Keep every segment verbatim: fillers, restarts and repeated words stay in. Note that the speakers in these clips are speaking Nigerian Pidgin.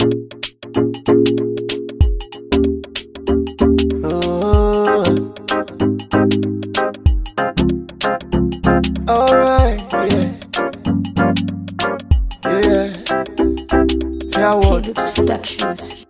Oh. Alright, yeah. Yeah. Yeah, what? Philips Productions.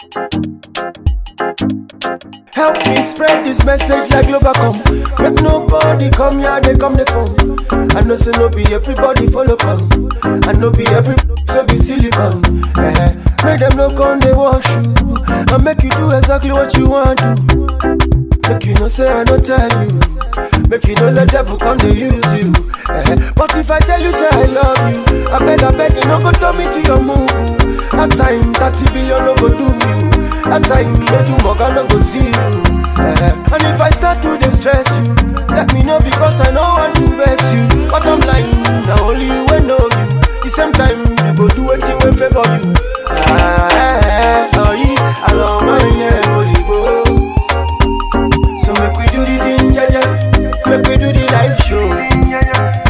Help me spread this message like Globacom. Make nobody come here, they come the phone. I know say no be everybody follow come. I know be every so be silicon. Eh, make them no come they wash you. I make you do exactly what you want to. Make you no say I don't tell you. Make you no let devil come to use you. Eh, but if I tell you say I love you, I beg I beg you no go turn me to your move. That time thirty billion no go do you. That time make you mug no go see you. Eh, and if I start to distress you, let me know because I know want to vex you. But I'm lying, now only you will know you. The same time you go do anything will favor you. Ah, eh, eh, oh, yeah, I love my yeah, holy go. So make we do the thing, yeah, yeah. Make we do the live show. Yeah,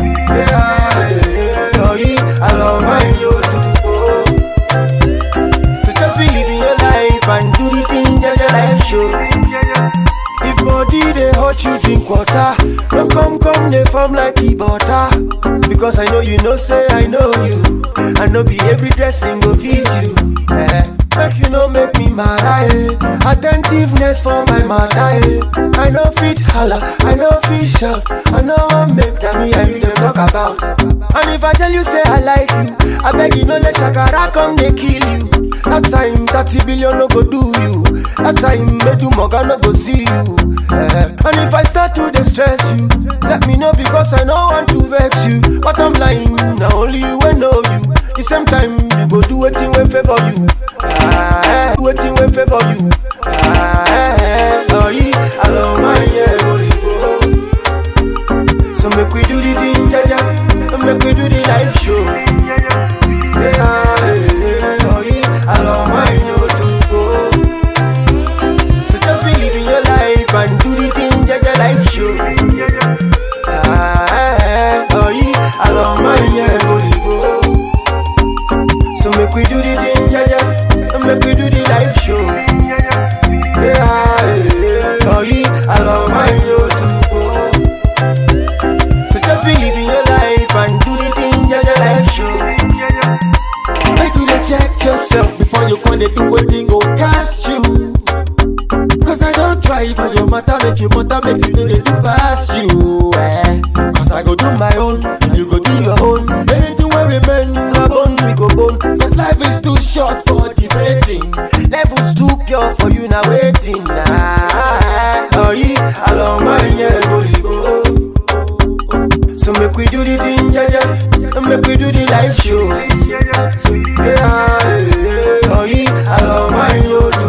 yeah, oh, yeah, I love my yo too. Oh. So just believe in your life and do the thing, yeah, yeah, live show. If body they hurt you, drink water. Don't come, come, they form like the butter. Because I know you know, say I know you. I know be every dressing go feed you. Eh. Make you know make me mad, eh. Attentiveness for my mother, eh. I know fit holla, I know fit shout. I know I make that me and you them talk about. And if I tell you say I like you, I beg you no let Shakara come they kill you. That time thirty billion no go do you. That time make you mugger no go see you. Eh. And if I start to distress you, let me know because I know want to vex you. But I'm lying, now only you will know you. The same time you go do anything will favor you. Ah, do anything will favor you. Ah, eh, oh yeah, I love my yeah, holy go. So make we do the thing, yeah, yeah. Make we do the live show. Yeah, eh, oh yeah, I love my yo to go. So just believe in your life and do the thing, yeah, yeah, live show. Ah, eh, oh yeah, I love my yeah, holy go. So make we do the thing, yeah, yeah. Make we do the live show. Yeah, oh yeah, I love my yo too. So just believe in your life and do the thing, yeah, yeah, live show. Make you dey check yourself before you come dey do wetin go catch you. Cause I don't try for your matter, make you matter, make you know they do pass you. Eh. Cause I go do my own, and you go do your own. Anything we remain, my bone we go bone. Cause life is too short for debating. Levels too pure for you now waiting. Nah, oh yeah, I love my yeah, holy go. So make we do the thing, yeah, yeah. Make we do the live show. Yeah, oh yeah, I love my yo too.